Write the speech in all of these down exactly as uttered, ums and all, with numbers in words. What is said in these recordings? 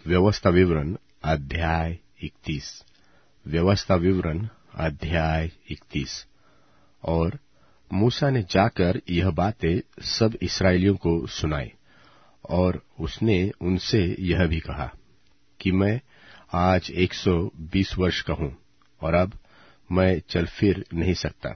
व्यवस्था विवरण अध्याय इकतीस। व्यवस्था विवरण अध्याय इकतीस। और मूसा ने जाकर यह बातें सब इस्राएलियों को सुनाई, और उसने उनसे यह भी कहा कि मैं आज एक सौ बीस वर्ष का हूं, और अब मैं चल फिर नहीं सकता,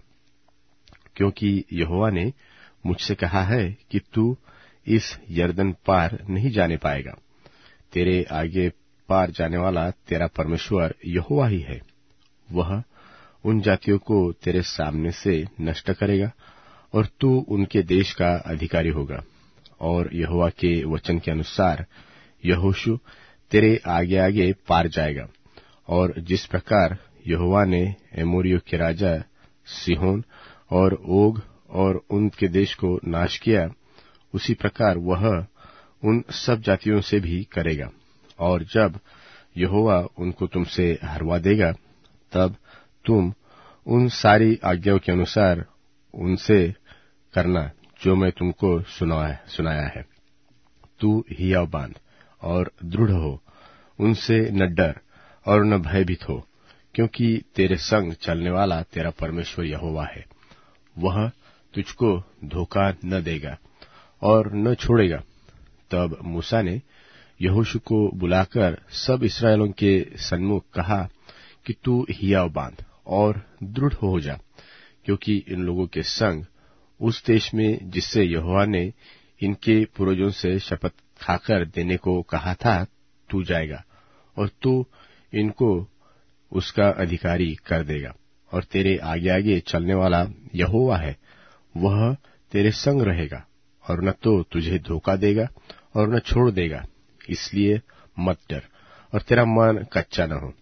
क्योंकि यहोवा ने मुझसे कहा है कि तू इस यरदन पार नहीं जाने पाएगा। तेरे आगे पार जाने वाला तेरा परमेश्वर यहोवा ही है। वह उन जातियों को तेरे सामने से नष्ट करेगा, और तू उनके देश का अधिकारी होगा। और यहोवा के वचन के अनुसार यहोशू तेरे आगे आगे पार जाएगा। और जिस प्रकार यहोवा ने एमोरियों के राजा सिहोन और ओग और उनके देश को नाश किया, उसी प्रकार वह उन सब जातियों से भी करेगा। और जब यहोवा उनको तुमसे हरवा देगा, तब तुम उन सारी आज्ञाओं के अनुसार उनसे करना जो मैं तुमको सुनाया, सुनाया है। तू हियाव बांध और दृढ़ हो, उनसे न डर और न भयभीत हो, क्योंकि तेरे संग चलने वाला तेरा परमेश्वर यहोवा है। वह तुझको धोखा न देगा और न छोड़ेगा। तब मूसा ने यहोशू को बुलाकर सब इस्राएलों के सन्मुख कहा कि तू हियाव बांध और दृढ़ हो जा, क्योंकि इन लोगों के संग उस देश में जिससे यहोवा ने इनके पूर्वजों से शपथ खाकर देने को कहा था, तू जाएगा, और तू इनको उसका अधिकारी कर देगा। और तेरे आगे आगे चलने वाला यहोवा है, वह तेरे संग रहेगा, और न तो तुझे धोखा देगा और न छोड़ देगा। इसलिए मत डर और तेरा मन कच्चा न हो।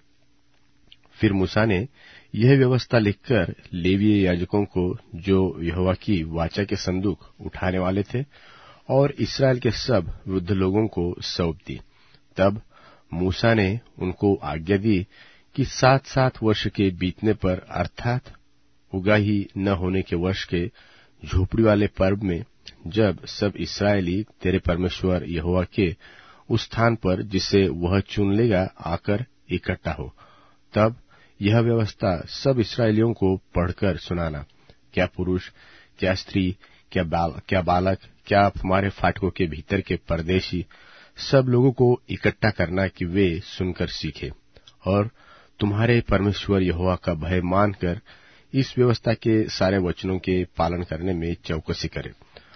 फिर मूसा ने यह व्यवस्था लिखकर लेवीय याजकों को, जो यहोवा की वाचा के संदूक उठाने वाले थे, और इस्राएल के सब वृद्ध लोगों को सौंप दी। तब मूसा ने उनको आज्ञा दी कि सात सात वर्ष के बीतने पर, अर्थात उगाही न होने के वर्ष के झोपड़ी वाले पर्व में, जब सब इस्राएली तेरे परमेश्वर यहोवा के उस स्थान पर जिसे वह चुन लेगा आकर इकट्ठा हो, तब यह व्यवस्था सब इस्राएलियों को पढ़कर सुनाना। क्या पुरुष, क्या स्त्री, क्या बाल, क्या बालक, क्या हमारे फाटकों के भीतर के परदेशी, सब लोगों को इकट्ठा करना कि वे सुनकर सीखे और तुम्हारे परमेश्वर यहोवा का भय मानकर इस व्यवस्था के सारे वचनों के पालन करने में चौकसी करें।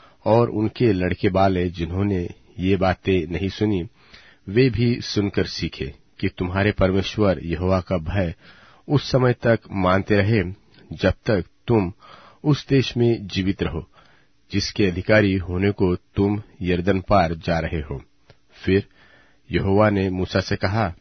और उनके लड़के बाले जिन्होंने ये बातें नहीं सुनी, वे भी सुनकर सीखे कि तुम्हारे परमेश्वर यहोवा का भय उस समय तक मानते रहे जब तक तुम उस देश में जीवित रहो, जिसके अधिकारी होने को तुम यरदन पार जा रहे हो। फिर यहोवा ने मूसा से कहा,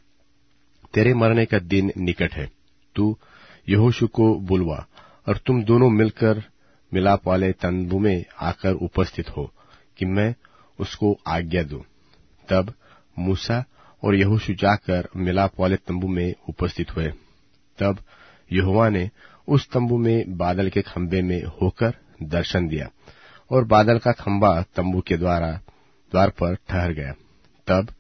तेरे मरने का दिन निकट है। तू यहोशू को बुलवा, और तुम दोनों मिलकर मिलाप वाले तंबू में आकर उपस्थित हो, कि मैं उसको आज्ञा दूं। तब मूसा और यहोशू जाकर मिलाप वाले तंबू में उपस्थित हुए। तब यहोवा ने उस तंबू में बादल के खंभे में होकर दर्शन दिया, और बादल का खंभा तंबू के द्वारा द्वार पर ठहर गया। तब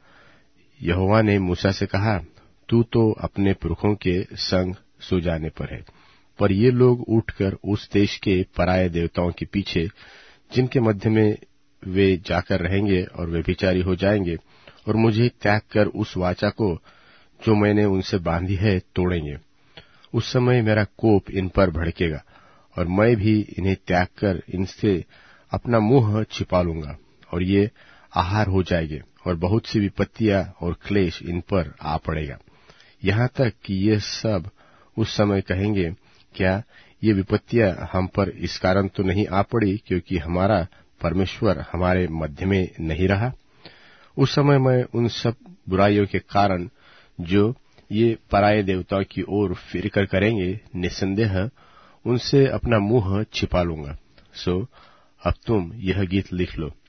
यहोवा ने मूसा से कहा, तू तो अपने पुरखों के संग सो जाने पर है, पर ये लोग उठकर उस देश के पराये देवताओं के पीछे, जिनके मध्य में वे जाकर रहेंगे और व्यभिचारी हो जाएंगे, और मुझे त्याग कर उस वाचा को जो मैंने उनसे बांधी है तोड़ेंगे। उस समय मेरा कोप इन पर भड़केगा, और मैं भी इन्हें त्याग कर इनसे अपना मुंह छिपा लूंगा, और ये आहार हो जाएंगे, और बहुत सी विपत्तियां और क्लेश इन पर आ पड़ेगा, यहाँ तक कि ये सब उस समय कहेंगे, क्या ये विपत्तियां हम पर इस कारण तो नहीं आ पड़ी क्योंकि हमारा परमेश्वर हमारे मध्य में नहीं रहा? उस समय मैं उन सब बुराइयों के कारण जो ये पराये देवताओं की ओर फिरकर करेंगे, निसंदेह उनसे अपना मुंह छिपा लूंगा। सो अब तुम यह गीत लिख लो,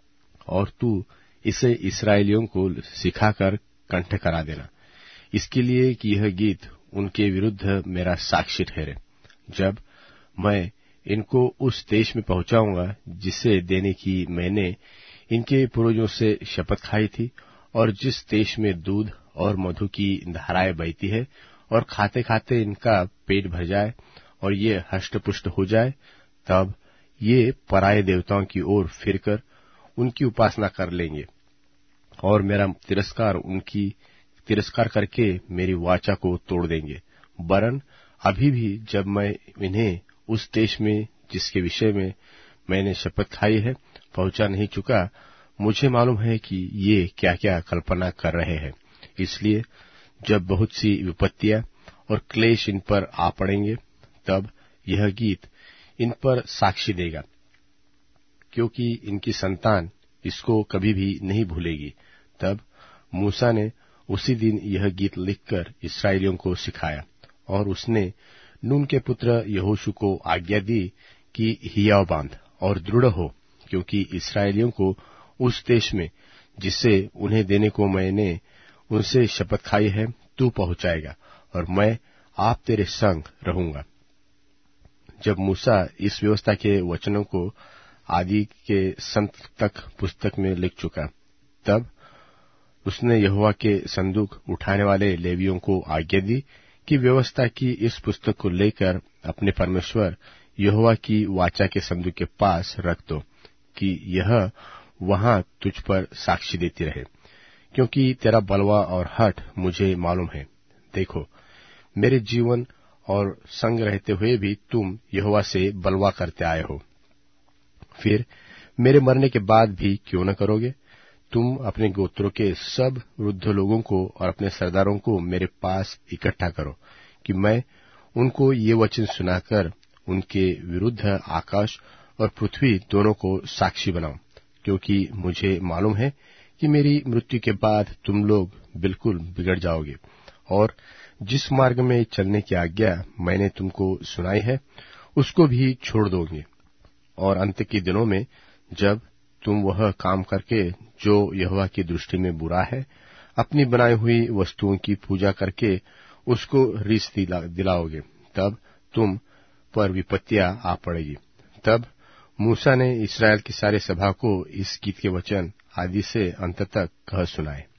और तू इसे इस्राएलियों को सिखाकर कंठ करा देना, इसके लिए कि यह गीत उनके विरुद्ध मेरा साक्षी ठहरे, जब मैं इनको उस देश में पहुंचाऊंगा जिसे देने की मैंने इनके पूर्वजों से शपथ खाई थी, और जिस देश में दूध और मधु की धाराएं बहती है और खाते खाते इनका पेट भर जाए और ये हष्टपुष्ट हो जाए, तब ये पराये देवताओं की ओर फिरकर उनकी उपासना कर लेंगे और मेरा तिरस्कार उनकी तिरस्कार करके मेरी वाचा को तोड़ देंगे। वरन अभी भी जब मैं इन्हें उस देश में जिसके विषय में मैंने शपथ खाई है पहुंचा नहीं चुका, मुझे मालूम है कि ये क्या क्या कल्पना कर रहे हैं। इसलिए जब बहुत सी विपत्तियां और क्लेश इन पर आ पड़ेंगे, तब यह गीत इन पर साक्षी देगा, क्योंकि इनकी संतान इसको कभी भी नहीं भूलेगी। तब मूसा ने उसी दिन यह गीत लिखकर इस्राएलियों को सिखाया और उसने नून के पुत्र यहोशू को आज्ञा दी कि हियाव बांध और दृढ़ हो, क्योंकि इस्राएलियों को उस देश में जिसे उन्हें देने को मैंने उनसे शपथ खाई है तू पहुंचाएगा और मैं आप तेरे संग रहूंगा। जब मूसा इस व्यवस्था के वचनों को आदि के संत तक पुस्तक में लिख चुका, तब उसने यहोवा के संदूक उठाने वाले लेवियों को आज्ञा दी कि व्यवस्था की इस पुस्तक को लेकर अपने परमेश्वर यहोवा की वाचा के संदूक के पास रख दो, कि यह वहां तुझ पर साक्षी देती रहे, क्योंकि तेरा बलवा और हठ मुझे मालूम है। देखो, मेरे जीवन और संग रहते हुए भी तुम यहोवा से बलवा करते आए हो। फिर मेरे मरने के बाद भी क्यों न करोगे? तुम अपने गोत्रों के सब वृद्ध लोगों को और अपने सरदारों को मेरे पास इकट्ठा करो, कि मैं उनको ये वचन सुनाकर उनके विरुद्ध आकाश और पृथ्वी दोनों को साक्षी बनाऊं, क्योंकि मुझे मालूम है कि मेरी मृत्यु के बाद तुम लोग बिल्कुल बिगड़ जाओगे और जिस मार्ग में चलने की आज्ञा मैंने तुमको सुनाई है उसको भी छोड़ दोगे। और अंत के दिनों में जब तुम वह काम करके जो यहोवा की दृष्टि में बुरा है, अपनी बनाई हुई वस्तुओं की पूजा करके उसको रीस दिला, दिलाओगे, तब तुम पर विपत्तियां आ पड़ेगी। तब मूसा ने इस्राएल की सारे सभा को इस गीत के वचन आदि से अंत तक कह सुनाए।